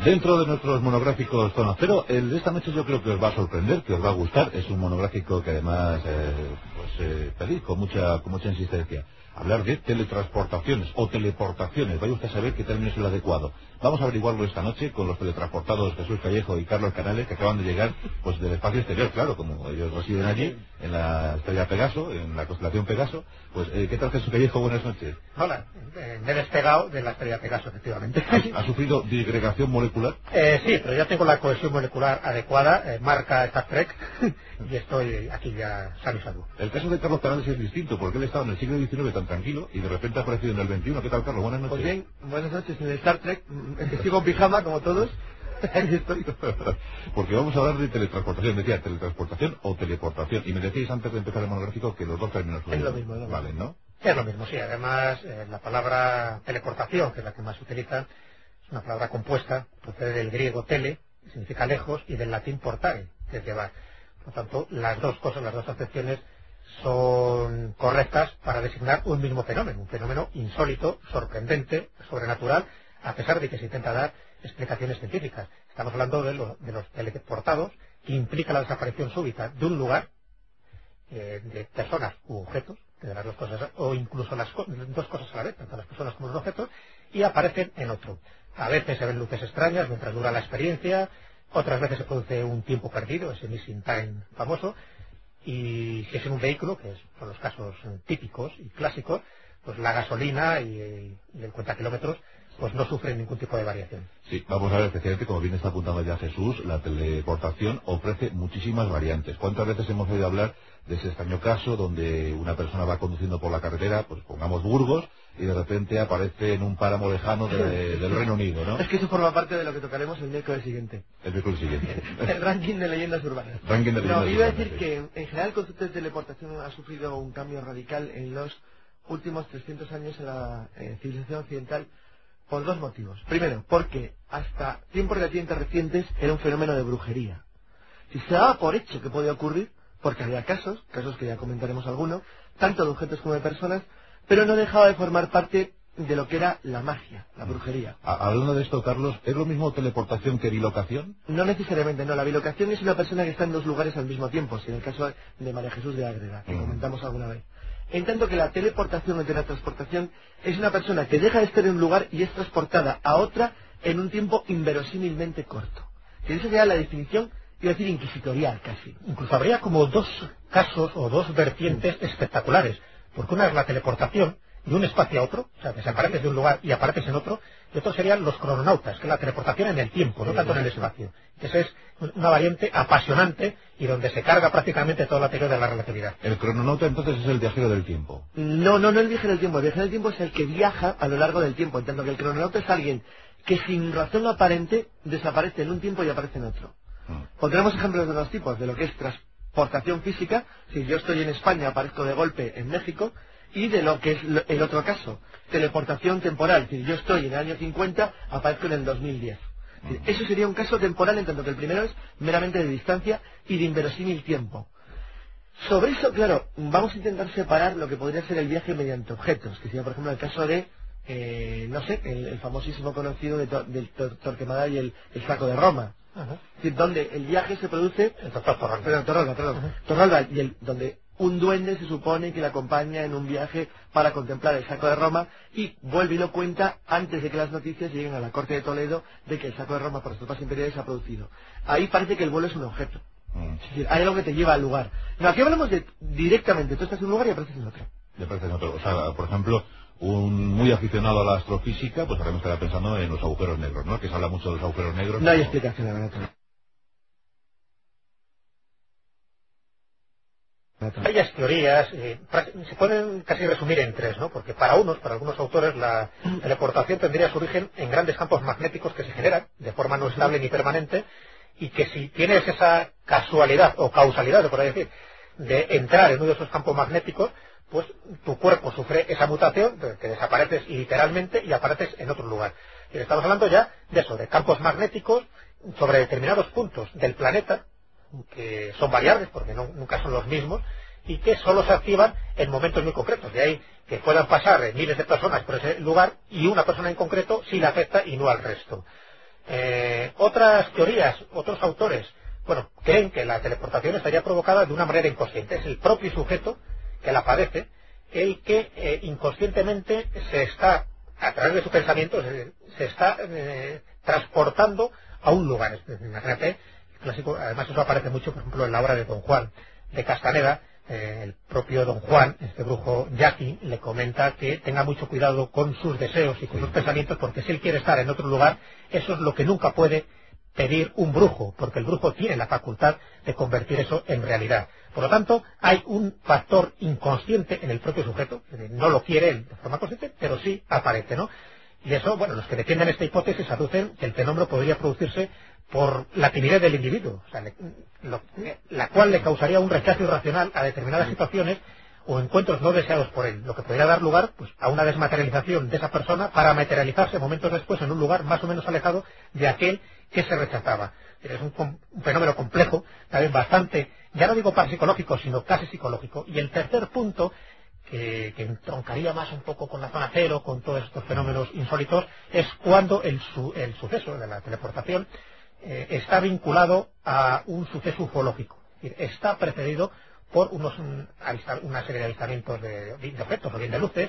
Dentro de nuestros monográficos Zona Cero, el de esta noche yo creo que os va a sorprender, que os va a gustar. Es un monográfico que además pedís con mucha insistencia. Hablar de teletransportaciones o teleportaciones. Vaya usted a saber qué término es el adecuado. Vamos a averiguarlo esta noche con los teletransportados Jesús Callejo y Carlos Canales, que acaban de llegar pues del espacio exterior, claro, como ellos residen allí, en la estrella Pegaso, en la constelación Pegaso. Pues, ¿qué tal, Jesús Callejo? Buenas noches. Hola, me he despegado de la estrella Pegaso, efectivamente. ¿Ha sufrido disgregación molecular? Sí, pero ya tengo la cohesión molecular adecuada, marca Star Trek, y estoy aquí ya sano y salvo. El caso de Carlos Canales es distinto, porque él estaba en el siglo XIX tan tranquilo y de repente ha aparecido en el XXI. ¿Qué tal, Carlos? Buenas noches. Pues bien, buenas noches. En el Star Trek, sigo en pijama, como todos. Ahí estoy. Porque vamos a hablar de teletransportación. Decía teletransportación o teleportación. Y me decíais antes de empezar el monográfico que los dos términos es lo mismo, valen, ¿no? Es lo mismo, sí. Además, la palabra teleportación, que es la que más se utiliza, es una palabra compuesta, procede del griego tele, que significa lejos, y del latín portare, que es llevar. Por lo tanto, las dos cosas, las dos acepciones son correctas para designar un mismo fenómeno, un fenómeno insólito, sorprendente, sobrenatural, a pesar de que se intenta dar explicaciones científicas. Estamos hablando de los teleportados, que implica la desaparición súbita de un lugar, de personas u objetos, de las dos cosas, o incluso las dos cosas a la vez, tanto las personas como los objetos, y aparecen en otro. A veces se ven luces extrañas mientras dura la experiencia, otras veces se produce un tiempo perdido, ese missing time famoso, y si es en un vehículo, que son los casos típicos y clásicos, pues la gasolina y el cuentakilómetros pues no sufren ningún tipo de variación. Sí, vamos a ver, especialmente como bien está apuntando ya Jesús, la teleportación ofrece muchísimas variantes. ¿Cuántas veces hemos oído hablar de ese extraño caso donde una persona va conduciendo por la carretera, pues pongamos Burgos, y de repente aparece en un páramo lejano del Reino Unido, ¿no? Es que eso forma parte de lo que tocaremos el miércoles siguiente. El miércoles siguiente. El ranking de leyendas urbanas. Ranking de leyendas urbanas. Iba a decir sí. que en general el concepto de teleportación ha sufrido un cambio radical en los últimos 300 años en la civilización occidental por dos motivos. Primero, porque hasta tiempos relativamente recientes era un fenómeno de brujería. Y se daba por hecho que podía ocurrir, porque había casos que ya comentaremos algunos, tanto de objetos como de personas, pero no dejaba de formar parte de lo que era la magia, la brujería. Hablando de esto, Carlos, ¿es lo mismo teleportación que bilocación? No necesariamente, no. La bilocación es una persona que está en dos lugares al mismo tiempo, si en el caso de María Jesús de Ágreda, que comentamos alguna vez. En tanto que la teleportación o teletransportación es una persona que deja de estar en un lugar y es transportada a otra en un tiempo inverosímilmente corto. Y esa sería la definición, iba a decir inquisitorial casi. Incluso habría como dos casos o dos vertientes espectaculares, porque una es la teleportación de un espacio a otro, o sea, desapareces de un lugar y apareces en otro, y otro serían los crononautas, que es la teleportación en el tiempo, no tanto en el espacio. Esa es una variante apasionante y donde se carga prácticamente toda la teoría de la relatividad. ¿El crononauta entonces es el viajero del tiempo? No el viajero del tiempo. El viajero del tiempo es el que viaja a lo largo del tiempo, en tanto que el crononauta es alguien que sin razón aparente desaparece en un tiempo y aparece en otro. Pondremos ejemplos de dos tipos, de lo que es transportación física, si yo estoy en España aparezco de golpe en México, y de lo que es el otro caso, teleportación temporal, si yo estoy en el año 50 aparezco en el 2010. Eso sería un caso temporal, en tanto que el primero es meramente de distancia y de inverosímil tiempo. Sobre eso, claro, vamos a intentar separar lo que podría ser el viaje mediante objetos, que sería por ejemplo el caso de el famosísimo conocido del Torquemada y el saco de Roma. Es decir, donde el viaje se produce Torralba, y donde un duende se supone que le acompaña en un viaje para contemplar el saco de Roma y vuelve y lo cuenta antes de que las noticias lleguen a la corte de Toledo de que el saco de Roma por las tropas imperiales se ha producido. Ahí parece que el vuelo es un objeto. Es decir, hay algo que te lleva al lugar. No, aquí hablamos de directamente, tú estás en un lugar y apareces en otro. Y apareces en otro. O sea, por ejemplo, un muy aficionado a la astrofísica, pues ahora me estará pensando en los agujeros negros, ¿no? Que se habla mucho de los agujeros negros. No hay explicación, la verdad. Varias teorías se pueden casi resumir en tres, ¿no? Porque para algunos autores, la teleportación tendría su origen en grandes campos magnéticos que se generan de forma no estable ni permanente, y que si tienes esa casualidad o causalidad, se podría decir, de entrar en uno de esos campos magnéticos, pues tu cuerpo sufre esa mutación, que desapareces literalmente y apareces en otro lugar. Y estamos hablando ya de eso, de campos magnéticos sobre determinados puntos del planeta, que son variables porque nunca son los mismos, y que solo se activan en momentos muy concretos. De ahí que puedan pasar miles de personas por ese lugar y una persona en concreto sí le afecta y no al resto. Otras teorías, otros autores, bueno, creen que la teleportación estaría provocada de una manera inconsciente. Es el propio sujeto que la padece el que inconscientemente se está, a través de su pensamiento, se está transportando a un lugar. Imagínate, el clásico, además eso aparece mucho, por ejemplo, en la obra de Don Juan de Castaneda. El propio Don Juan, este brujo Jackie, le comenta que tenga mucho cuidado con sus deseos y con sus pensamientos, porque si él quiere estar en otro lugar, eso es lo que nunca puede pedir un brujo, porque el brujo tiene la facultad de convertir eso en realidad. Por lo tanto, hay un factor inconsciente en el propio sujeto, no lo quiere él de forma consciente, pero sí aparece, ¿no? Y eso, bueno, los que defienden esta hipótesis aducen que el fenómeno podría producirse por la timidez del individuo, o sea, la cual le causaría un rechazo irracional a determinadas situaciones o encuentros no deseados por él, lo que podría dar lugar pues, a una desmaterialización de esa persona para materializarse momentos después en un lugar más o menos alejado de aquel que se rechazaba. Es un fenómeno complejo, también bastante, ya no digo parapsicológico, sino casi psicológico. Y el tercer punto, que entroncaría más un poco con la zona cero, con todos estos fenómenos insólitos, es cuando el suceso de la teleportación está vinculado a un suceso ufológico. Es decir, está precedido por una serie de avistamientos de objetos o bien de luces,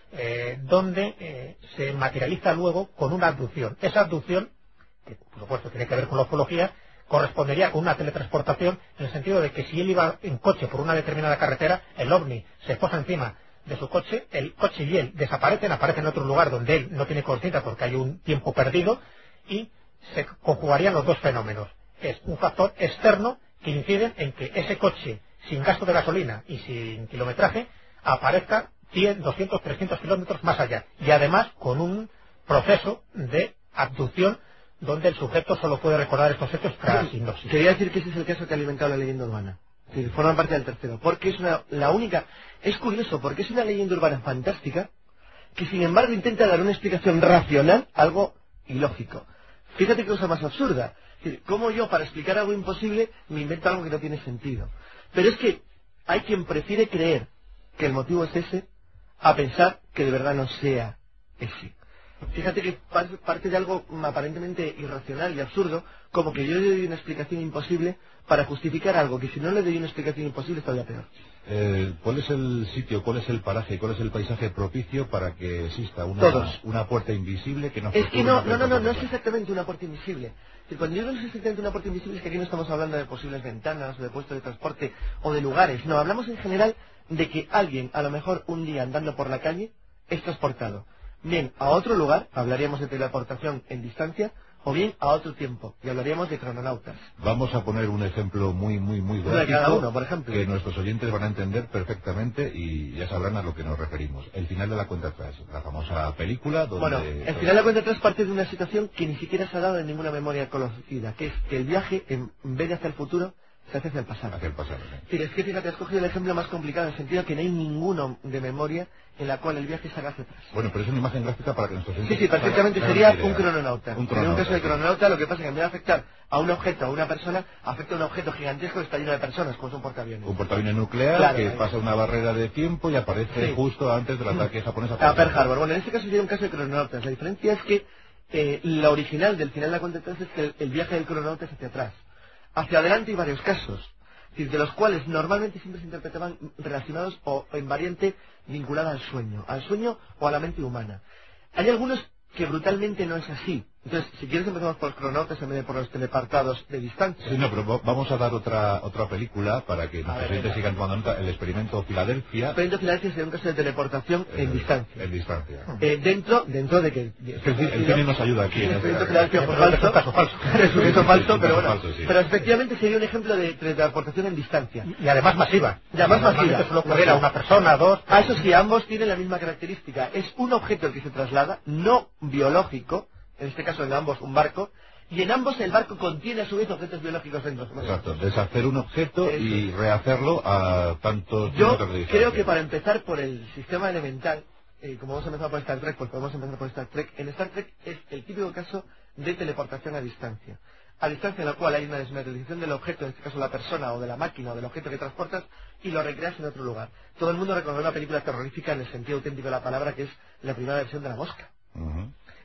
donde se materializa luego con una abducción. Esa abducción, que por supuesto tiene que ver con la ufología, correspondería con una teletransportación en el sentido de que si él iba en coche por una determinada carretera, el ovni se posa encima de su coche, el coche y él aparecen en otro lugar donde él no tiene conciencia porque hay un tiempo perdido y se conjugarían los dos fenómenos. Es un factor externo que incide en que ese coche, sin gasto de gasolina y sin kilometraje, aparezca 100, 200, 300 kilómetros más allá. Y además con un proceso de abducción donde el sujeto solo puede recordar estos hechos tras hipnosis. Quería decir que ese es el caso que ha alimentado la leyenda urbana. Es decir, forma parte del tercero. Porque es la única... Es curioso, porque es una leyenda urbana fantástica que sin embargo intenta dar una explicación racional a algo ilógico. Fíjate qué cosa más absurda. Es decir, cómo yo, para explicar algo imposible, me invento algo que no tiene sentido. Pero es que hay quien prefiere creer que el motivo es ese a pensar que de verdad no sea ese. Fíjate que parte de algo aparentemente irracional y absurdo, como que yo le doy una explicación imposible para justificar algo que si no le doy una explicación imposible estaría peor. ¿Cuál es el sitio, cuál es el paraje, cuál es el paisaje propicio para que exista una puerta invisible que nos... Es que no es exactamente una puerta invisible. Cuando digo no es exactamente una puerta invisible es que aquí no estamos hablando de posibles ventanas, o de puestos de transporte o de lugares. No, hablamos en general de que alguien, a lo mejor un día andando por la calle, es transportado. Bien a otro lugar, hablaríamos de teleportación en distancia, o bien a otro tiempo, y hablaríamos de crononautas. Vamos a poner un ejemplo muy gráfico, cada uno, por ejemplo, que nuestros oyentes van a entender perfectamente y ya sabrán a lo que nos referimos. El final de la cuenta atrás, la famosa película donde... Bueno, el final de la cuenta atrás parte de una situación que ni siquiera se ha dado en ninguna memoria conocida, que es que el viaje, en vez de hacia el futuro, se hace hacia el pasado. Hacia el pasado, sí. Sí, es que fíjate, has cogido el ejemplo más complicado, en el sentido que no hay ninguno de memoria en la cual el viaje se haga hacia atrás. Bueno, pero es una imagen gráfica para que nuestros oyentes... Sí, perfectamente sería un crononauta. En un caso de crononauta, lo que pasa es que en vez de afectar a un objeto, a una persona, afecta a un objeto gigantesco que está lleno de personas, como es un portaaviones. Un portaaviones nuclear, claro, que pasa una barrera de tiempo y aparece justo antes del ataque japonés a Pearl Harbor. Bueno, en este caso sería un caso de crononautas. La diferencia es que la original del final de la cuenta atrás es que el viaje del crononauta es hacia atrás. Hacia adelante hay varios casos, de los cuales normalmente siempre se interpretaban relacionados o en variante vinculada al sueño o a la mente humana. Hay algunos que brutalmente no es así. Entonces, si quieres empezamos por los crononautas en vez de por los teleportados de distancia. Sí, no, pero vamos a dar otra película para que nuestros oyentes sigan tomando nota. El experimento Filadelfia. El experimento Filadelfia sería un caso de teleportación en distancia. En distancia. Dentro de que... El cine nos ayuda aquí. El experimento Filadelfia fue falso. Es un caso falso, pero bueno. Pero efectivamente sería un ejemplo de teleportación en distancia. Y además masiva. Y además masiva. Solo ocurriera una persona, dos... Eso sí, ambos tienen la misma característica. Es un objeto el que se traslada, no biológico, en este caso en ambos un barco, y en ambos el barco contiene a su vez objetos biológicos dentro. Exacto, deshacer un objeto y rehacerlo a tantos kilómetros de distancia. Yo creo que para empezar por el sistema elemental, como vamos a empezar por Star Trek, pues podemos empezar por Star Trek. En Star Trek es el típico caso de teleportación a distancia. A distancia en la cual hay una desmaterialización del objeto, en este caso la persona o de la máquina o del objeto que transportas, y lo recreas en otro lugar. Todo el mundo recordará una película terrorífica en el sentido auténtico de la palabra, que es la primera versión de La Mosca.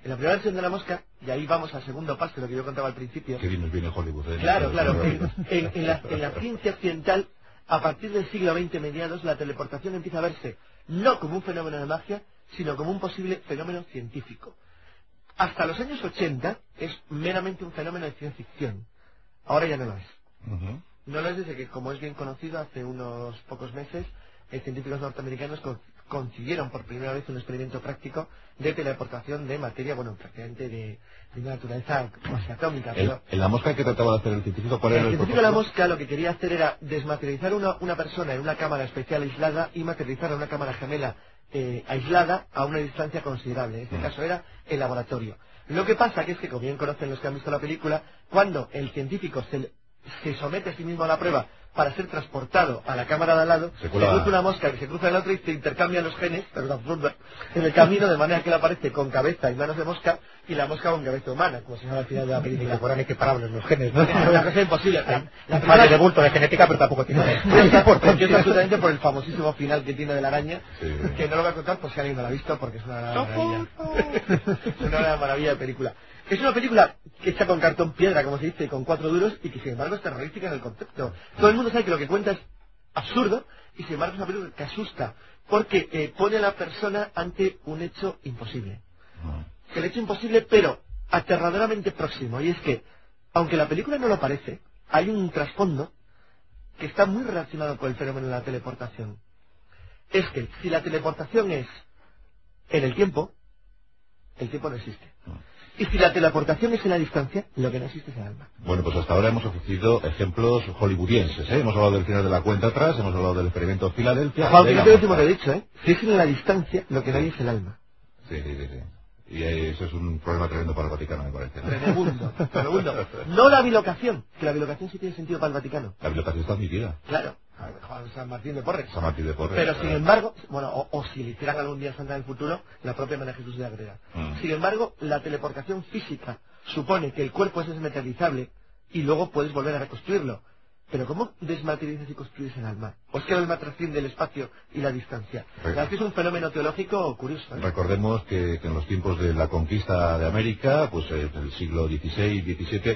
En la primera versión de La Mosca, y ahí vamos al segundo paso de lo que yo contaba al principio. Que bien nos viene Hollywood. Claro. En la ciencia occidental, a partir del siglo XX mediados, la teleportación empieza a verse no como un fenómeno de magia, sino como un posible fenómeno científico. Hasta los años 80 es meramente un fenómeno de ciencia ficción. Ahora ya no lo es. No lo es desde que, como es bien conocido, hace unos pocos meses, científicos norteamericanos consiguieron por primera vez un experimento práctico de teleportación de materia, bueno, prácticamente de una naturaleza casi atómica. ¿En La Mosca qué trataba de hacer el científico? ¿Cuál era el el científico de La Mosca lo que quería hacer era desmaterializar una persona en una cámara especial aislada y materializar a una cámara gemela aislada a una distancia considerable. En este caso era el laboratorio. Lo que pasa que es que, como bien conocen los que han visto la película, cuando el científico se somete a sí mismo a la prueba para ser transportado a la cámara de al lado, se cruza una mosca que se cruza el otro y se intercambian los genes en el camino, de manera que él aparece con cabeza y manos de mosca y la mosca con cabeza humana, como se llama al final de la película. Fueran equiparables los genes, ¿no? Una cosa imposible. La falla de bulto de genética, pero tampoco tiene porque es absolutamente por el famosísimo final que tiene de la araña, que no lo voy a contar por si alguien no lo ha visto, porque es una gran maravilla. Es una gran maravilla de película. Es una película hecha con cartón piedra, como se dice, con 4 duros, y que sin embargo es terrorífica en el concepto. Todo el mundo sabe que lo que cuenta es absurdo, y sin embargo es una película que asusta, porque pone a la persona ante un hecho imposible. El hecho imposible, pero aterradoramente próximo, y es que, aunque la película no lo parece, hay un trasfondo que está muy relacionado con el fenómeno de la teleportación. Es que si la teleportación es en el tiempo no existe. Y si la teleportación es en la distancia, lo que no existe es el alma. Bueno, pues hasta ahora hemos ofrecido ejemplos hollywoodienses, ¿eh? Hemos hablado del final de la cuenta atrás, hemos hablado del experimento de Filadelfia. Fíjate lo último que he dicho, ¿eh? Si es en la distancia, lo que no hay es el alma. Sí. Y eso es un problema tremendo para el Vaticano, me parece, ¿no? Tremendo. No la bilocación, que la bilocación sí tiene sentido para el Vaticano. La bilocación está admitida. Claro. San Martín de Porres. Pero sin embargo, bueno, o si le hicieran algún día Santa en el futuro, la propia María Jesús de Ágreda. Sin embargo, la teleportación física supone que el cuerpo es desmaterializable y luego puedes volver a reconstruirlo. Pero ¿cómo desmaterializas y construyes el alma? ¿O es que el alma trasciende el espacio y la distancia? La verdad es que es un fenómeno teológico curioso, ¿eh? Recordemos que en los tiempos de la conquista de América, pues en el siglo XVI, XVII,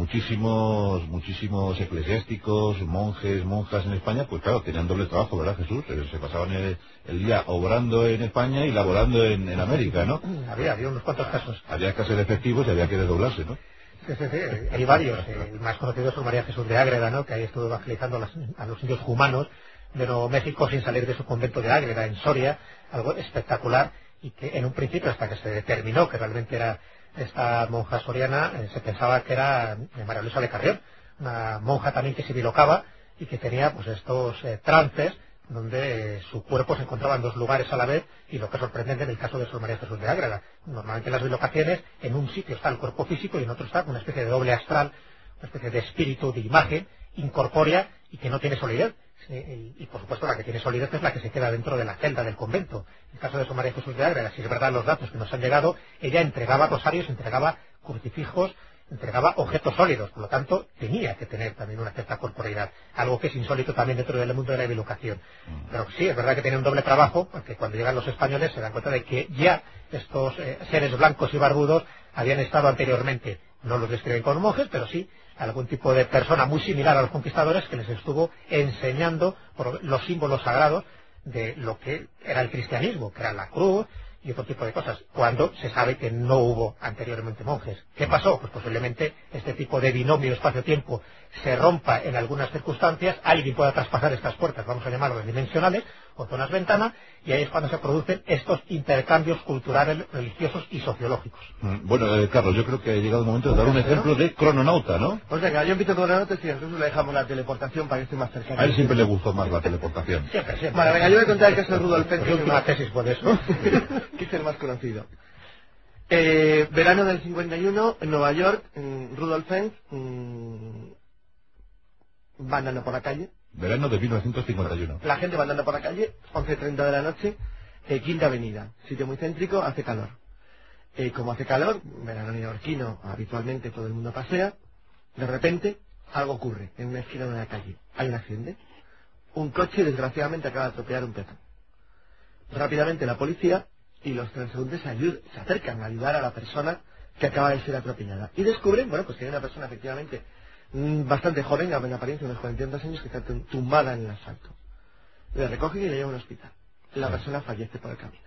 muchísimos eclesiásticos, monjes, monjas en España, pues claro, tenían doble trabajo, ¿verdad, Jesús? Se pasaban el día obrando en España y laborando en América, ¿no? Había unos cuantos casos. Había escasez de efectivos y había que desdoblarse, ¿no? Sí, hay varios. El más conocido es María Jesús de Ágreda, ¿no? Que ahí estuvo evangelizando a los indios cumanos de Nuevo México sin salir de su convento de Ágreda, en Soria, algo espectacular, y que en un principio, hasta que se determinó que realmente era esta monja soriana, se pensaba que era María Luisa de Carrión, una monja también que se bilocaba y que tenía pues estos trances donde su cuerpo se encontraba en 2 lugares a la vez, y lo que es sorprendente en el caso de Sor María Jesús de Ágreda. Normalmente en las bilocaciones, en un sitio está el cuerpo físico y en otro está una especie de doble astral, una especie de espíritu, de imagen incorpórea y que no tiene solidez. Y por supuesto la que tiene solidez es la que se queda dentro de la celda del convento. En el caso de Sor María Jesús de Ágreda, si es verdad los datos que nos han llegado, ella entregaba rosarios, entregaba crucifijos, entregaba objetos sólidos, por lo tanto tenía que tener también una cierta corporeidad, algo que es insólito también dentro del mundo de la bilocación. Pero sí, es verdad que tiene un doble trabajo, porque cuando llegan los españoles se dan cuenta de que ya estos seres blancos y barbudos habían estado anteriormente, no los describen como monjes, pero sí algún tipo de persona muy similar a los conquistadores que les estuvo enseñando por los símbolos sagrados de lo que era el cristianismo, que era la cruz y otro tipo de cosas, cuando se sabe que no hubo anteriormente monjes. ¿Qué pasó? Pues posiblemente este tipo de binomio espacio-tiempo se rompa en algunas circunstancias, alguien pueda traspasar estas puertas, vamos a llamarlas dimensionales, o zonas ventana, y ahí es cuando se producen estos intercambios culturales, religiosos y sociológicos. Bueno, Carlos, yo creo que ha llegado el momento de dar un ejemplo de crononauta, ¿no? Pues venga, yo empiezo con crononauta y a Jesús le dejamos la teleportación para que esté más cerca. A él siempre le gustó más la teleportación. Siempre. Vale, venga, yo voy a contar el caso de Rudolf Fenn, que es una tesis por eso. que es el más conocido. Verano del 51, en Nueva York, Rudolf Fenn va andando por la calle. Verano de 1951. La gente va andando por la calle, 11:30 de la noche, Quinta Avenida, sitio muy céntrico, hace calor. Como hace calor, verano neoyorquino, habitualmente todo el mundo pasea, de repente algo ocurre en una esquina de una calle. Hay un accidente. Un coche, desgraciadamente, acaba de atropellar a un peatón. Rápidamente la policía y los transeúntes se acercan a ayudar a la persona que acaba de ser atropellada. Y descubren, bueno, pues que hay una persona efectivamente bastante joven, en apariencia unos 42 años, que está tumbada en el asfalto. Le recogen y le llevan a un hospital. La persona fallece por el camino.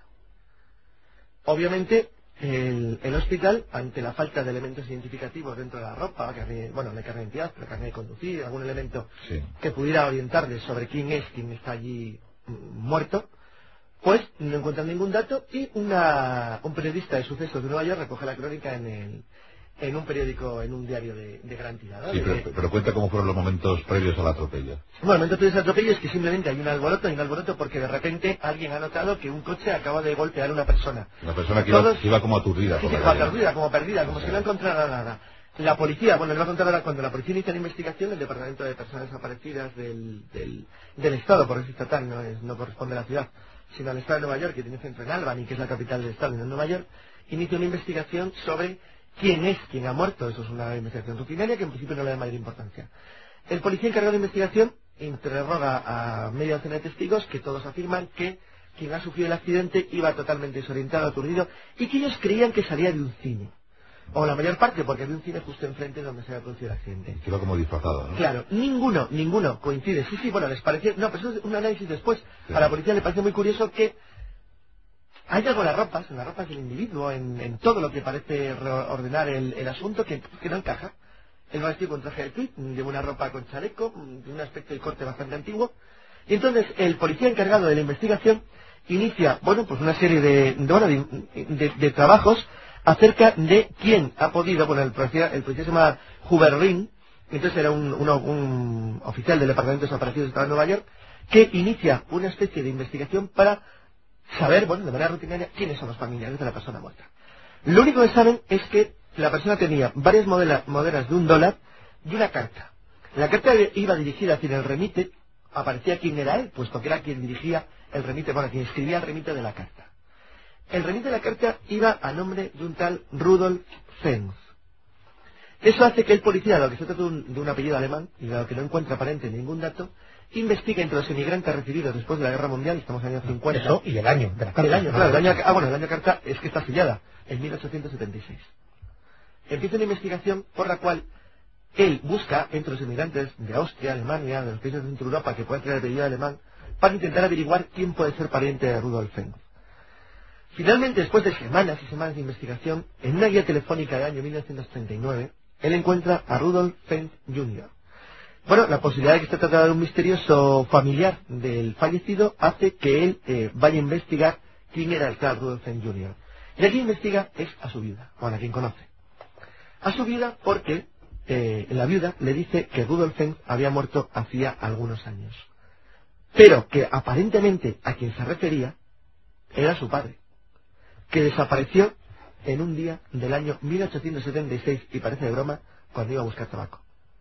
Obviamente, el hospital, ante la falta de elementos identificativos dentro de la ropa, no hay carne de identidad, pero carne de conducir, algún elemento que pudiera orientarle sobre quién está allí muerto, pues no encuentran ningún dato y un periodista de sucesos de Nueva York recoge la crónica en un periódico, en un diario de gran tirada. Sí, pero cuenta cómo fueron los momentos previos al atropello. Bueno, los momentos previos al atropello es que simplemente hay un alboroto porque de repente alguien ha notado que un coche acaba de golpear a una persona. La persona que iba como aturdida. Sí, como perdida, como si no encontrara nada. La policía, le voy a contar ahora, cuando la policía inicia la investigación, el Departamento de Personas Desaparecidas del Estado, por eso estatal, no corresponde a la ciudad, sino al Estado de Nueva York, que tiene centro en Albany, que es la capital del Estado, en Nueva York, inicia una investigación sobre quién ha muerto. Eso es una investigación rutinaria que en principio no le da mayor importancia. El policía encargado de la investigación interroga a media docena de testigos que todos afirman que quien ha sufrido el accidente iba totalmente desorientado, aturdido, y que ellos creían que salía de un cine. O la mayor parte, porque había un cine justo enfrente donde se había producido el accidente. Que iba como disfrazado, ¿no? Claro, ninguno coincide. Sí, les pareció... No, pero eso es un análisis después. A la policía le parece muy curioso que hay algo en las ropas del individuo, en todo lo que parece ordenar el asunto, que no encaja. Él va vestido con traje de tweed, lleva una ropa con chaleco, de un aspecto y corte bastante antiguo. Y entonces el policía encargado de la investigación inicia, una serie de trabajos acerca de quién ha podido, el policía se llama Hoover Ring, entonces era un oficial del Departamento de Desaparecidos del Estado de Nueva York, que inicia una especie de investigación para saber, de manera rutinaria, quiénes son los familiares de la persona muerta. Lo único que saben es que la persona tenía varias monedas de $1 y una carta. La carta iba dirigida hacia el remite, aparecía quién era él, puesto que era quien dirigía el remite, quien escribía el remite de la carta. El remite de la carta iba a nombre de un tal Rudolf Fenz. Eso hace que el policía, lo que se trata de un apellido alemán, y de lo que no encuentra aparente ningún dato, investiga entre los emigrantes recibidos después de la Guerra Mundial, estamos en el año 50. Eso, y el año de la carta. El año carta es que está sellada, en 1876. Empieza una investigación por la cual él busca entre los emigrantes de Austria, Alemania, de los países de Centro Europa que puedan tener el apellido alemán, para intentar averiguar quién puede ser pariente de Rudolf Fenz. Finalmente, después de semanas y semanas de investigación, en una guía telefónica del año 1939, él encuentra a Rudolf Fenz Jr. La posibilidad de que se tratara de un misterioso familiar del fallecido hace que él vaya a investigar quién era el tal Rudolf Fenz Jr. Y aquí investiga es a su viuda, a quien conoce. A su viuda porque la viuda le dice que Rudolf Fenz había muerto hacía algunos años. Pero que aparentemente a quien se refería era su padre, que desapareció en un día del año 1876, y parece de broma, cuando iba a buscar tabaco.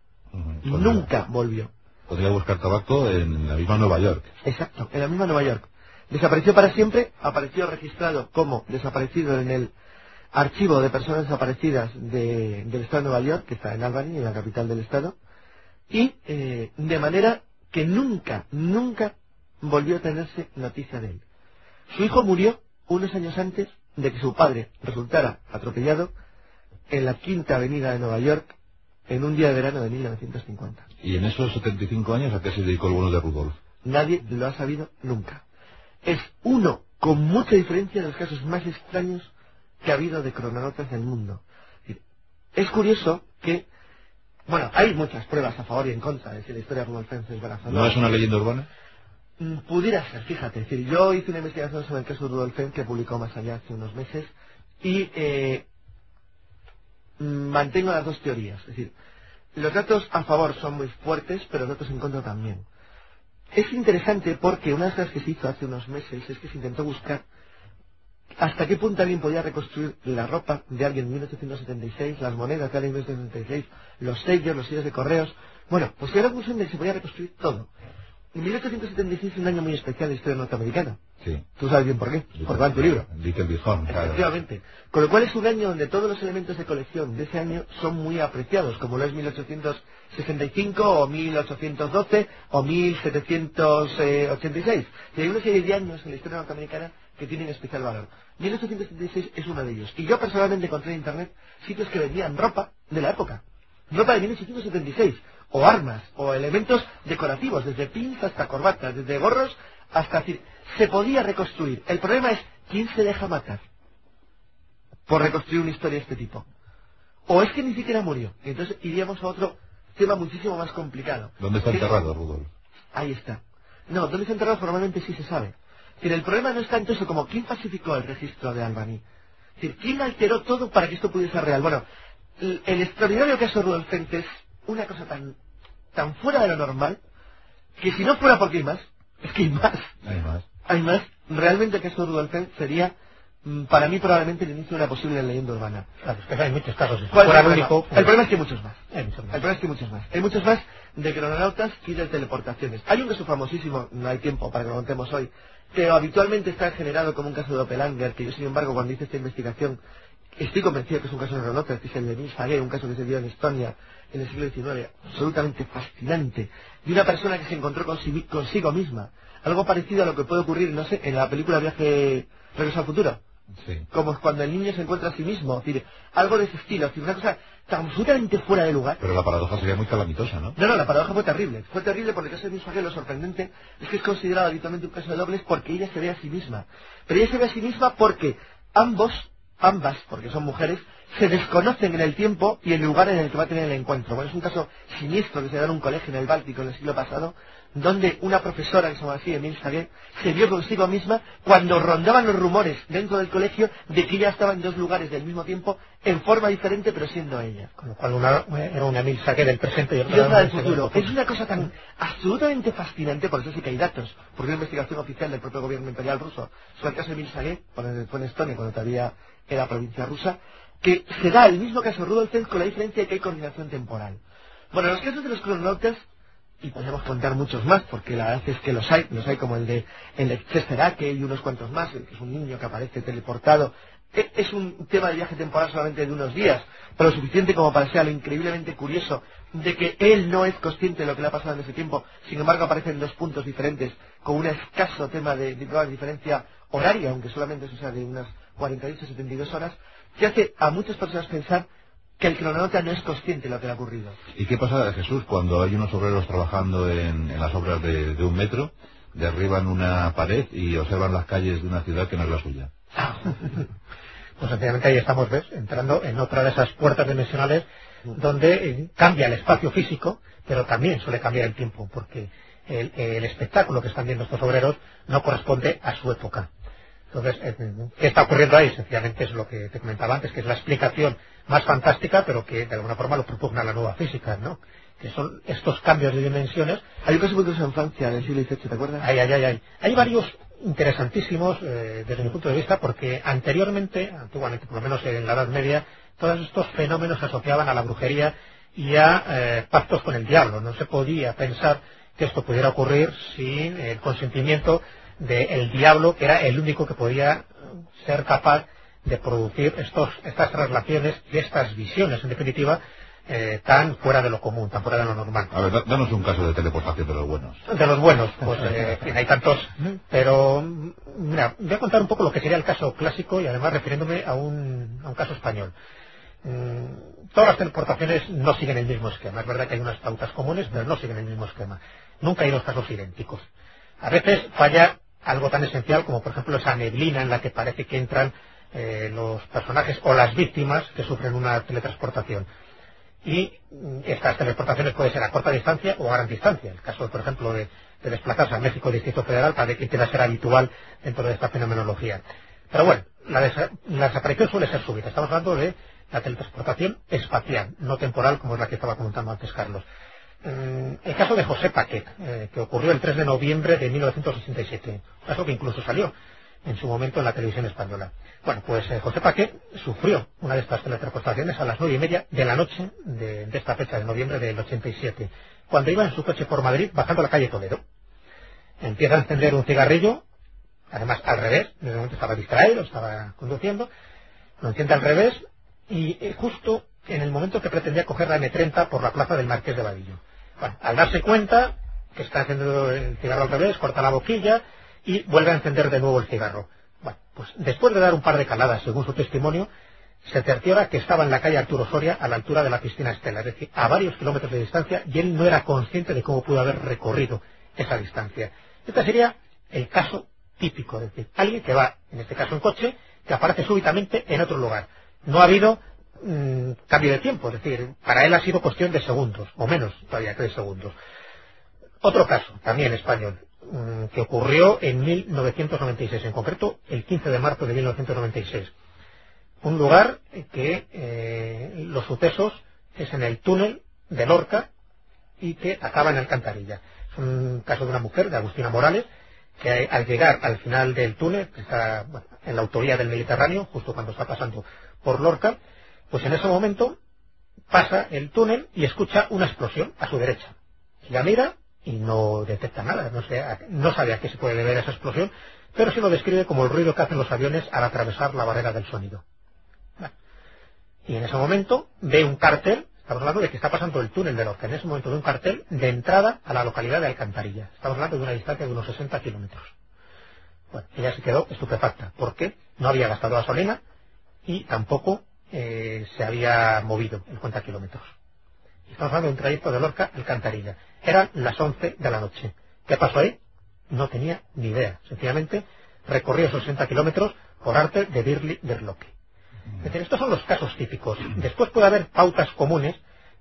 Nunca volvió. Podría buscar tabaco en la misma Nueva York. Exacto, en la misma Nueva York. Desapareció para siempre, apareció registrado como desaparecido en el archivo de personas desaparecidas del Estado de Nueva York, que está en Albany, en la capital del Estado, y de manera que nunca volvió a tenerse noticia de él. Su hijo murió unos años antes de que su padre resultara atropellado en la Quinta Avenida de Nueva York en un día de verano de 1950. ¿Y en esos 75 años a qué se dedicó el bueno de Rudolf? Nadie lo ha sabido nunca. Es uno, con mucha diferencia, de los casos más extraños que ha habido de crononautas del mundo. Es curioso que, hay muchas pruebas a favor y en contra de si la historia de Rudolf Fenz es verdad. ¿No es una leyenda urbana? Pudiera ser, fíjate. Yo hice una investigación sobre el caso de Rudolf Fenz que publicó Más Allá hace unos meses y mantengo las dos teorías. Es decir, los datos a favor son muy fuertes, pero los datos en contra también. Es interesante porque una de las cosas que se hizo hace unos meses es que se intentó buscar hasta qué punto alguien podía reconstruir la ropa de alguien en 1876, las monedas de alguien en 1876, los sellos de correos. Pues se dio la conclusión de que se podía reconstruir todo. En 1876 es un año muy especial de la historia norteamericana. Sí. Tú sabes bien por qué. Por tu libro. Little Big Horn, claro. Efectivamente. Con lo cual es un año donde todos los elementos de colección de ese año son muy apreciados, como lo es 1865 o 1812 o 1786. Y hay una serie de años en la historia norteamericana que tienen especial valor. 1876 es uno de ellos. Y yo personalmente encontré en internet sitios que vendían ropa de la época. Ropa de 1876. O armas, o elementos decorativos, desde pins hasta corbatas, desde gorros hasta... Se podía reconstruir. El problema es, ¿quién se deja matar por reconstruir una historia de este tipo? O es que ni siquiera murió. Y entonces iríamos a otro tema muchísimo más complicado. ¿Dónde está enterrado, Rudolf? Ahí está. No, ¿dónde está enterrado? Formalmente sí se sabe. Es decir, el problema no es tanto eso como quién falsificó el registro de Albany. Es decir, quién alteró todo para que esto pudiese ser real. Bueno, el extraordinario caso de Rudolf Fentz es una cosa tan fuera de lo normal que si no fuera porque hay más, es que hay más. Hay más. Realmente el caso de Rudolf Fentz sería, para mí, probablemente el inicio de una posible leyenda urbana. Claro, es que hay muchos casos. Si ¿Cuál fuera es el el único, problema? El problema es que hay muchos más. Hay muchos más. El problema es que hay muchos más. Hay muchos más de crononautas y de teleportaciones. Hay un caso famosísimo, no hay tiempo para que lo contemos hoy, que habitualmente está generado como un caso de Doppelanger, que yo, sin embargo, cuando hice esta investigación, estoy convencido que es un caso de crononautas, que es el de Nils Hage, un caso que se dio en Estonia en el siglo XIX, absolutamente fascinante, de una persona que se encontró consigo misma. Algo parecido a lo que puede ocurrir, no sé, en la película Regreso al futuro. Sí. Como es cuando el niño se encuentra a sí mismo, es decir, algo de ese estilo, es decir, una cosa tan absolutamente fuera de lugar. Pero la paradoja sería muy calamitosa, ¿no? No, la paradoja fue terrible. Fue terrible porque el caso de Nils Hage, lo sorprendente es que es considerado habitualmente un caso de dobles porque ella se ve a sí misma. Pero ella se ve a sí misma porque ambas, porque son mujeres, se desconocen en el tiempo y en el lugar en el que va a tener el encuentro. Bueno, es un caso siniestro que se da en un colegio en el Báltico en el siglo pasado, donde una profesora que se llama así, Emil Sage, se vio consigo misma cuando rondaban los rumores dentro del colegio de que ella estaba en dos lugares del mismo tiempo, en forma diferente, pero siendo ella. Con lo cual una era una Emil Sage del presente y otra del futuro. Es una cosa tan absolutamente fascinante, por eso sí que hay datos, porque una investigación oficial del propio gobierno imperial ruso sobre el caso de Emil Sage, fue en Estonia, cuando todavía era provincia rusa, que se da el mismo caso de Rudolf Fentz con la diferencia de que hay coordinación temporal. Bueno, los casos de los crononautas, y podemos contar muchos más, porque la verdad es que los hay como el de Chester Ake y unos cuantos más, que es un niño que aparece teleportado. Es un tema de viaje temporal solamente de unos días, pero lo suficiente como para ser lo increíblemente curioso de que él no es consciente de lo que le ha pasado en ese tiempo, sin embargo aparecen dos puntos diferentes, con un escaso tema de diferencia horaria, aunque solamente eso sea de unas 48-72 horas, que hace a muchas personas pensar que el crononauta no es consciente de lo que le ha ocurrido. ¿Y qué pasa, Jesús, cuando hay unos obreros trabajando en las obras de un metro, derriban una pared y observan las calles de una ciudad que no es la suya? Pues sencillamente ahí estamos, ¿ves?, entrando en otra de esas puertas dimensionales donde cambia el espacio físico, pero también suele cambiar el tiempo, porque el espectáculo que están viendo estos obreros no corresponde a su época. Entonces, ¿qué está ocurriendo ahí? Sencillamente es lo que te comentaba antes, que es la explicación más fantástica, pero que de alguna forma lo propugna la nueva física, ¿no? Que son estos cambios de dimensiones. Hay un caso muy curioso en Francia, del siglo XVIII, ¿te acuerdas? Hay varios interesantísimos desde mi punto de vista, porque antiguamente, por lo menos en la Edad Media, todos estos fenómenos se asociaban a la brujería y a pactos con el diablo. No se podía pensar que esto pudiera ocurrir sin el consentimiento del diablo, que era el único que podía ser capaz de producir estas traslaciones y estas visiones, en definitiva, tan fuera de lo común, tan fuera de lo normal. A ver, danos un caso de teleportación de los buenos. De los buenos, pues hay tantos, pero mira, voy a contar un poco lo que sería el caso clásico y además refiriéndome a un caso español. Todas las teleportaciones no siguen el mismo esquema. Es verdad que hay unas pautas comunes, pero no siguen el mismo esquema. Nunca hay dos casos idénticos. A veces falla algo tan esencial como, por ejemplo, esa neblina en la que parece que entran los personajes o las víctimas que sufren una teletransportación. Y estas teleportaciones pueden ser a corta distancia o a gran distancia. El caso, por ejemplo, de desplazarse a México, Distrito Federal, parece que tiende a ser habitual dentro de esta fenomenología. Pero bueno, la desaparición suele ser súbita. Estamos hablando de la teletransportación espacial, no temporal, como es la que estaba comentando antes Carlos. El caso de José Paquet, que ocurrió el 3 de noviembre de 1967, un caso que incluso salió en su momento en la televisión española. Bueno, pues José Paquet sufrió una de estas teletransportaciones a las 9:30 de la noche de esta fecha de noviembre del 87, cuando iba en su coche por Madrid bajando la calle Toledo. Empieza a encender un cigarrillo, además al revés, en ese momento estaba distraído, estaba conduciendo, lo enciende al revés y justo en el momento que pretendía coger la M30 por la plaza del Marqués de Vadillo. Bueno, al darse cuenta que está encendiendo el cigarro al revés, corta la boquilla y vuelve a encender de nuevo el cigarro. Bueno, Pues después de dar un par de caladas, según su testimonio, se cerciora que estaba en la calle Arturo Soria a la altura de la piscina Estela, es decir, a varios kilómetros de distancia, y él no era consciente de cómo pudo haber recorrido esa distancia. Este sería el caso típico, es decir, alguien que va, en este caso en coche, que aparece súbitamente en otro lugar. No ha habido cambio de tiempo, es decir, para él ha sido cuestión de segundos, o menos todavía que de segundos. Otro caso, también español, que ocurrió en 1996, en concreto el 15 de marzo de 1996. Un lugar que los sucesos es en el túnel de Lorca y que acaba en Alcantarilla. Es un caso de una mujer, de Agustina Morales, que al llegar al final del túnel, que está en la autovía del Mediterráneo, justo cuando está pasando por Lorca, pues en ese momento pasa el túnel y escucha una explosión a su derecha. La mira y no detecta nada, no sabe a qué se puede deber esa explosión, pero sí lo describe como el ruido que hacen los aviones al atravesar la barrera del sonido. Y en ese momento ve un cartel, estamos hablando de que está pasando el túnel de Lorca, en ese momento ve un cartel de entrada a la localidad de Alcantarilla. Estamos hablando de una distancia de unos 60 kilómetros. Bueno, ella se quedó estupefacta, porque no había gastado gasolina y tampoco se había movido el cuenta kilómetros. Estamos hablando de un trayecto de Lorca a Alcantarilla. Eran las 11 de la noche. ¿Qué pasó ahí? No tenía ni idea. Sencillamente recorrió esos 60 kilómetros por arte de Birli Berloque. Es decir, estos son los casos típicos. Después puede haber pautas comunes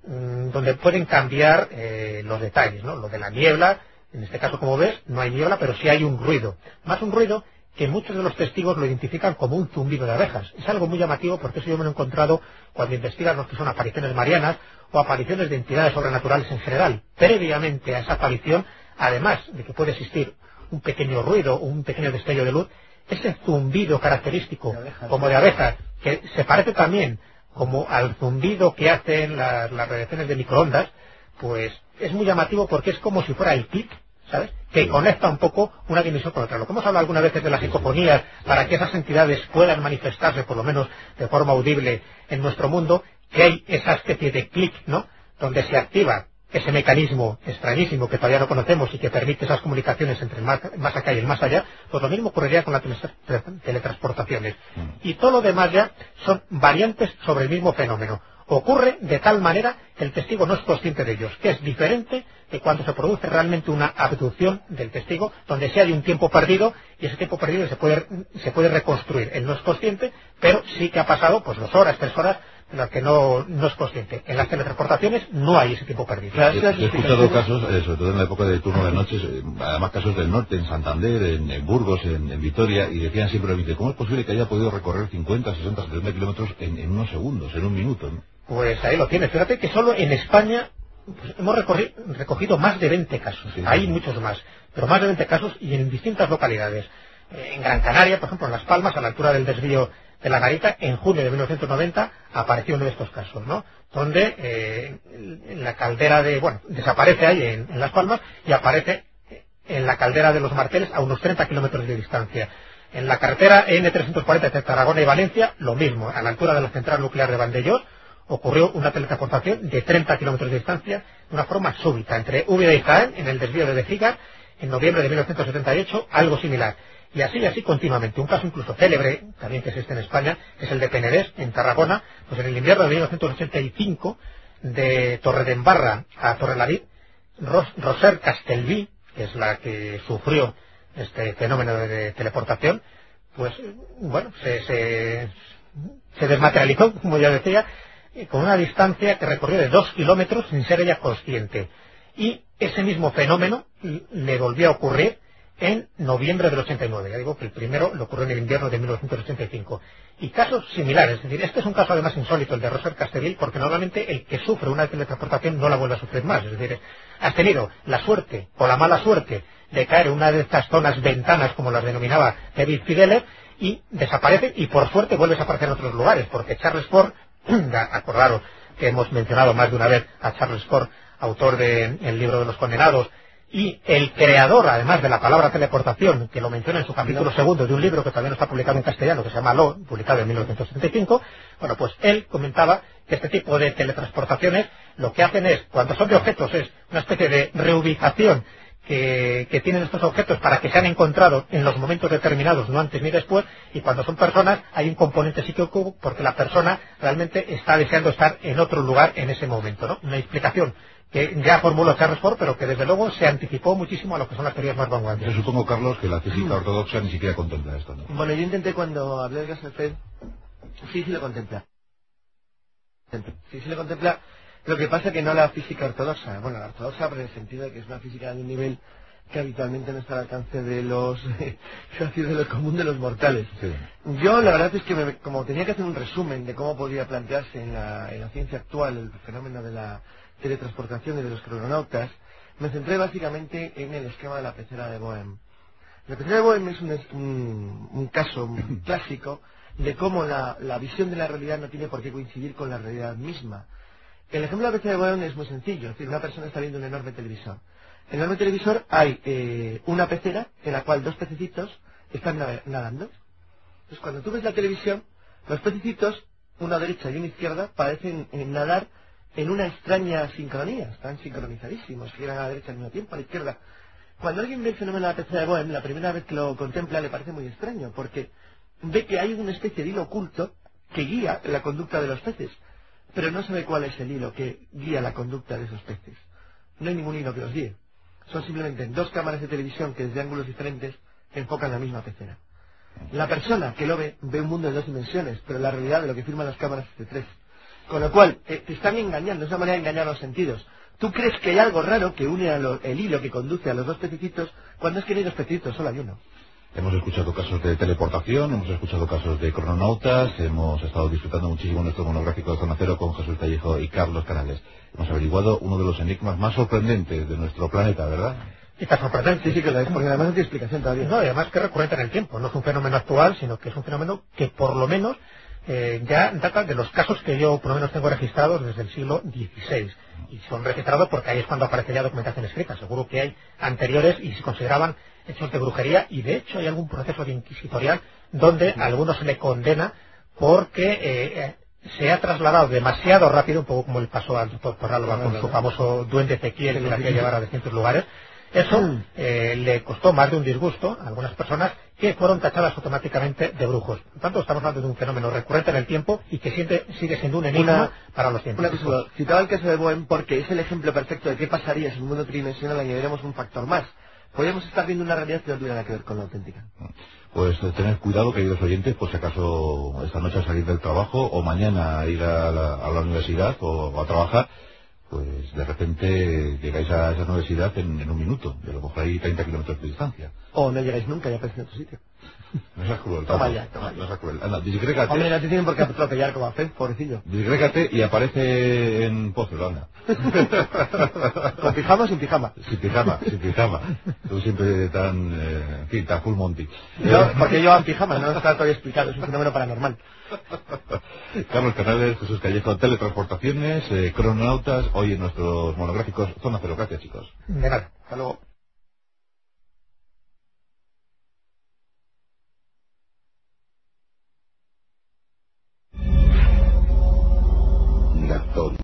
donde pueden cambiar los detalles, ¿no? Lo de la niebla, en este caso, como ves, no hay niebla, pero sí hay un ruido. Más un ruido que muchos de los testigos lo identifican como un zumbido de abejas. Es algo muy llamativo porque eso yo me lo he encontrado cuando investigan lo que son apariciones marianas o apariciones de entidades sobrenaturales en general. Previamente a esa aparición, además de que puede existir un pequeño ruido, un pequeño destello de luz, ese zumbido característico como de abejas, que se parece también como al zumbido que hacen las radiaciones de microondas, pues es muy llamativo porque es como si fuera el clic, ¿sabes?, que conecta un poco una dimensión con otra. Lo que hemos hablado algunas veces de las psicofonías, para que esas entidades puedan manifestarse, por lo menos de forma audible en nuestro mundo, que hay esa especie de clic, ¿no?, donde se activa ese mecanismo extrañísimo que todavía no conocemos y que permite esas comunicaciones entre el más acá y el más allá. Pues lo mismo ocurriría con las teletransportaciones. Y todo lo demás ya son variantes sobre el mismo fenómeno. Ocurre de tal manera que el testigo no es consciente de ellos, que es diferente de cuando se produce realmente una abducción del testigo, donde sí hay un tiempo perdido, y ese tiempo perdido se puede reconstruir. Él no es consciente, pero sí que ha pasado pues 2 horas, 3 horas, en las que no es consciente. En las teletransportaciones no hay ese tiempo perdido. He escuchado casos, sobre todo en la época del turno de noches, además casos del norte, en Santander, en Burgos, en Vitoria, y decían siempre, ¿cómo es posible que haya podido recorrer 50, 60, 70 kilómetros en unos segundos, en un minuto, ¿no? Pues ahí lo tienes. Fíjate que solo en España pues, hemos recogido más de 20 casos. Sí, hay muchos más, pero más de 20 casos y en distintas localidades. En Gran Canaria, por ejemplo, en Las Palmas, a la altura del desvío de la Garita, en junio de 1990 apareció uno de estos casos, ¿no?, donde en la caldera desaparece ahí en Las Palmas y aparece en la caldera de los Marteles a unos 30 kilómetros de distancia. En la carretera N340 entre Tarragona y Valencia, lo mismo, a la altura de la central nuclear de Vandellós, ocurrió una teletransportación de 30 kilómetros de distancia de una forma súbita. Entre Úbeda y Jaén, en el desvío de Bejiga, en noviembre de 1978, algo similar. Y así continuamente. Un caso incluso célebre, también que existe en España, es el de Penedés, en Tarragona, pues en el invierno de 1985, de Torredembarra a Torrelavit, Roser Castelví, que es la que sufrió este fenómeno de teleportación, pues bueno, se desmaterializó, como ya decía, con una distancia que recorrió de 2 kilómetros sin ser ella consciente. Y ese mismo fenómeno le volvió a ocurrir en noviembre del 89. Ya digo que el primero le ocurrió en el invierno de 1985. Y casos similares, es decir, este es un caso además insólito, el de Roser Castelví, porque normalmente el que sufre una teletransportación no la vuelve a sufrir más. Es decir, has tenido la suerte o la mala suerte de caer en una de estas zonas ventanas, como las denominaba David Fideler, y desaparece, y por suerte vuelves a aparecer en otros lugares, porque Charles Ford, acordaros que hemos mencionado más de una vez a Charles Ford, autor del libro de los condenados, y el creador, además, de la palabra teleportación, que lo menciona en su capítulo segundo de un libro que todavía no está publicado en castellano, que se llama Lo, publicado en 1975, bueno, pues él comentaba que este tipo de teletransportaciones lo que hacen es, cuando son de objetos, es una especie de reubicación que tienen estos objetos para que sean encontrados en los momentos determinados, no antes ni después, y cuando son personas hay un componente psíquico porque la persona realmente está deseando estar en otro lugar en ese momento, ¿no? Una explicación que ya formuló Charles Ford, pero que desde luego se anticipó muchísimo a lo que son las teorías más vanguardias. Yo supongo, Carlos, que la física ortodoxa ni siquiera contempla esto, ¿no? Bueno, yo intenté cuando hablé del gas efecto, sí lo contempla. Sí lo contempla. Lo que pasa es que no la física ortodoxa. Bueno, la ortodoxa por el sentido de que es una física de un nivel que habitualmente no está al alcance de los de lo común de los mortales. Sí. Yo la verdad es que como tenía que hacer un resumen de cómo podría plantearse en la ciencia actual el fenómeno de la teletransportación y de los crononautas, me centré básicamente en el esquema de la pecera de Bohm. La pecera de Bohm es un caso clásico de cómo la visión de la realidad no tiene por qué coincidir con la realidad misma. El ejemplo de la pecera de Bohm es muy sencillo, es decir, una persona está viendo un enorme televisor. En el enorme televisor hay una pecera en la cual dos pececitos están nadando. Entonces, cuando tú ves la televisión, los pececitos, una derecha y una izquierda, parecen nadar en una extraña sincronía, están sincronizadísimos, giran a la derecha al mismo tiempo, a la izquierda. Cuando alguien ve el fenómeno de la pecera de Bohm, la primera vez que lo contempla le parece muy extraño, porque ve que hay una especie de hilo oculto que guía la conducta de los peces, pero no sabe cuál es el hilo que guía la conducta de esos peces. No hay ningún hilo que los guíe. Son simplemente dos cámaras de televisión que desde ángulos diferentes enfocan la misma pecera. La persona que lo ve un mundo de dos dimensiones, pero la realidad de lo que firman las cámaras es de tres. Con lo cual, te están engañando, es una manera de engañar los sentidos. Tú crees que hay algo raro que une el hilo que conduce a los dos pececitos, cuando es que no hay dos pececitos, solo hay uno. Hemos escuchado casos de teleportación, hemos escuchado casos de crononautas, hemos estado disfrutando muchísimo nuestro monográfico de Zona Cero con Jesús Callejo y Carlos Canales. Hemos averiguado uno de los enigmas más sorprendentes de nuestro planeta, ¿verdad? Y tan sorprendente. Sí, que lo es, porque además no tiene explicación todavía. No, y además que es recurrente en el tiempo. No es un fenómeno actual, sino que es un fenómeno que por lo menos ya data de los casos que yo por lo menos tengo registrados desde el siglo XVI. Y son registrados porque ahí es cuando aparece ya documentación escrita. Seguro que hay anteriores y se consideraban hechos de brujería, y de hecho hay algún proceso de inquisitorial donde a algunos se le condena porque se ha trasladado demasiado rápido, un poco como le pasó al doctor Torralba con su famoso duende Ezequiel que le hacía llevar a distintos lugares. Eso le costó más de un disgusto a algunas personas que fueron tachadas automáticamente de brujos. Por tanto, estamos hablando de un fenómeno recurrente en el tiempo y que sigue siendo un enigma para los científicos. Citaba el caso de Bohm porque es el ejemplo perfecto de qué pasaría si en un mundo tridimensional añadiéramos un factor más. Podríamos estar viendo una realidad que no tuviera nada que ver con la auténtica. Pues tened cuidado, queridos oyentes, pues si acaso esta noche a salir del trabajo o mañana a ir a la universidad o a trabajar, pues de repente llegáis a esa universidad en un minuto, y a lo mejor hay 30 kilómetros de distancia. O no llegáis nunca y aparecéis en otro sitio. No seas cruel. Toma ya. No seas cruel. Anda, disgrégate. Hombre, no te tienen por qué atropellar como a Fed, pobrecillo. Disgrégate y aparece en Pozuelo, anda. ¿Con pijama o sin pijama? Sin pijama. Tú siempre en fin, tan full Monty. Porque yo en pijama, no está todavía explicado, es un fenómeno paranormal. Carlos Canales, Jesús Callejo, teletransportaciones, crononautas, hoy en nuestros monográficos Zona Cero. Gracias, chicos. De nada. Hasta luego.